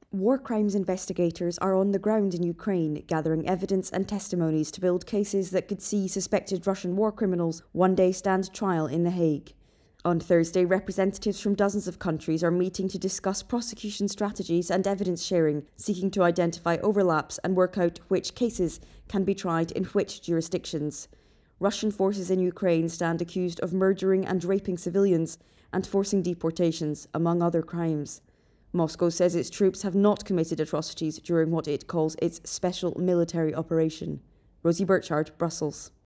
War crimes investigators are on the ground in Ukraine, gathering evidence and testimonies to build cases that could see suspected Russian war criminals one day stand trial in The Hague. On Thursday, representatives from dozens of countries are meeting to discuss prosecution strategies and evidence sharing, seeking to identify overlaps and work out which cases can be tried in which jurisdictions. Russian forces in Ukraine stand accused of murdering and raping civilians and forcing deportations, among other crimes. Moscow says its troops have not committed atrocities during what it calls its special military operation. Rosie Burchard, Brussels.